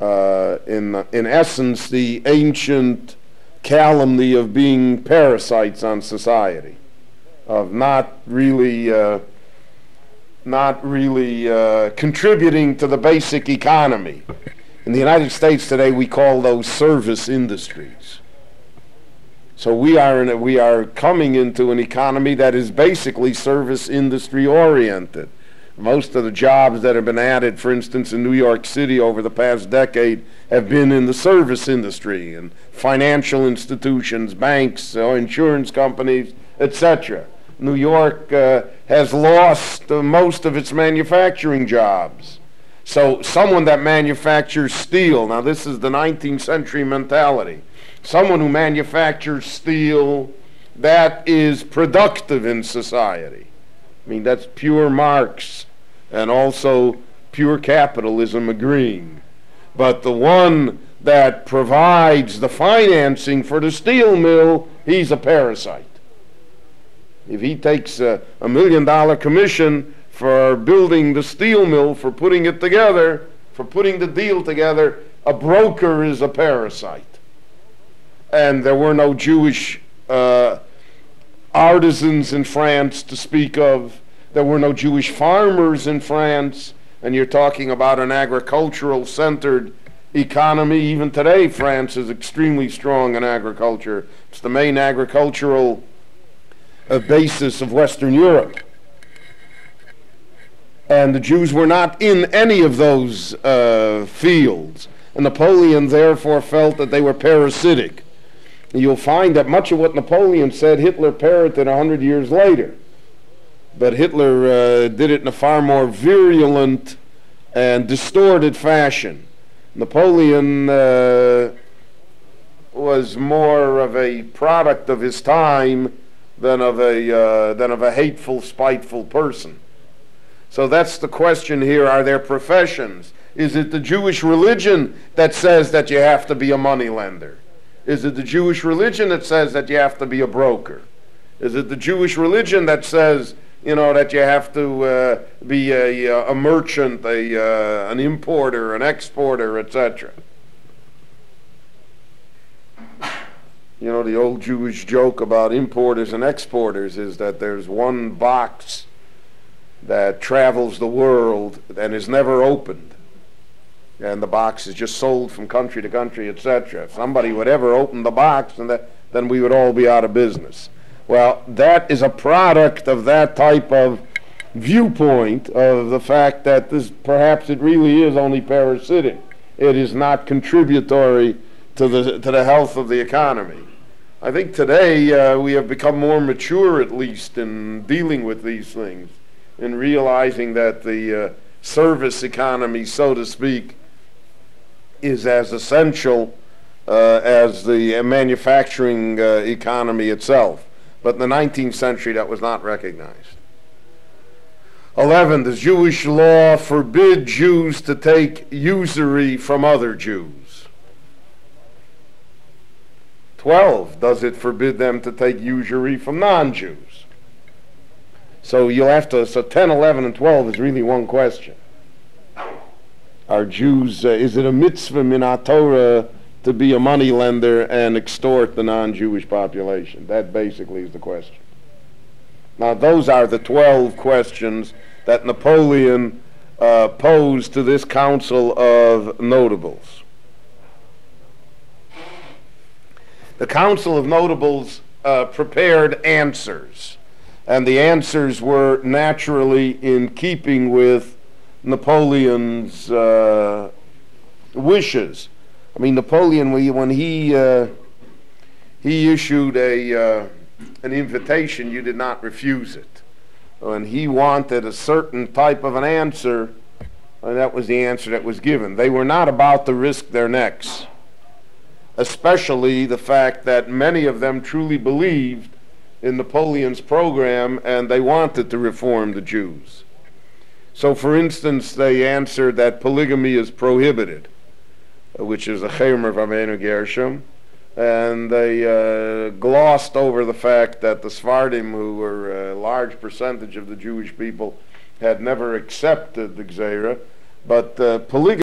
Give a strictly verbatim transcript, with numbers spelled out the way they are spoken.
uh, in, in essence, the ancient calumny of being parasites on society, of not really, uh, not really uh, contributing to the basic economy. In the United States today, we call those service industries. So we are in a, we are coming into an economy that is basically service industry oriented. Most of the jobs that have been added, for instance, in New York City over the past decade have been in the service industry and financial institutions, banks, uh, insurance companies, et cetera. New York uh, has lost uh, most of its manufacturing jobs. So someone that manufactures steel, now this is the nineteenth century mentality, someone who manufactures steel that is productive in society. I mean, that's pure Marx and also pure capitalism agreeing. But the one that provides the financing for the steel mill, he's a parasite. If he takes a, a million dollar commission for building the steel mill, for putting it together, for putting the deal together, a broker is a parasite. And there were no Jewish uh, artisans in France to speak of. There were no Jewish farmers in France. And you're talking about an agricultural-centered economy. Even today, France is extremely strong in agriculture. It's the main agricultural uh, basis of Western Europe. And the Jews were not in any of those uh, fields. And Napoleon therefore felt that they were parasitic. And you'll find that much of what Napoleon said, Hitler parroted a hundred years later. But Hitler uh, did it in a far more virulent and distorted fashion. Napoleon uh, was more of a product of his time than of a, uh, than of a hateful, spiteful person. So that's the question here. Are there professions? Is it the Jewish religion that says that you have to be a moneylender? Is it the Jewish religion that says that you have to be a broker? Is it the Jewish religion that says, you know, that you have to uh, be a, a merchant, a, uh, an importer, an exporter, et cetera? You know, the old Jewish joke about importers and exporters is that there's one box that travels the world and is never opened. And the box is just sold from country to country, et cetera. If somebody would ever open the box, and that, then we would all be out of business. Well, that is a product of that type of viewpoint, of the fact that this, perhaps it really is only parasitic. It is not contributory to the, to the health of the economy. I think today uh, we have become more mature, at least, in dealing with these things, in realizing that the uh, service economy, so to speak, is as essential uh, as the uh, manufacturing uh, economy itself. But in the nineteenth century, that was not recognized. eleven, does Jewish law forbid Jews to take usury from other Jews? twelve, does it forbid them to take usury from non-Jews? So you'll have to, so ten, eleven, and twelve is really one question. Are Jews, uh, is it a mitzvah min Torah to be a money lender and extort the non-Jewish population? That basically is the question. Now those are the twelve questions that Napoleon uh, posed to this council of notables. The council of notables uh, prepared answers, and the answers were naturally in keeping with Napoleon's uh, wishes. I mean, Napoleon, when he uh, he issued a uh, an invitation, you did not refuse it. When he wanted a certain type of an answer, and that was the answer that was given. They were not about to risk their necks, especially the fact that many of them truly believed in Napoleon's program and they wanted to reform the Jews. So, for instance, they answered that polygamy is prohibited, which is a Chemer V'Avenu Gershom, and they uh, glossed over the fact that the Sephardim, who were a large percentage of the Jewish people, had never accepted the Gzeira, but uh, polygamy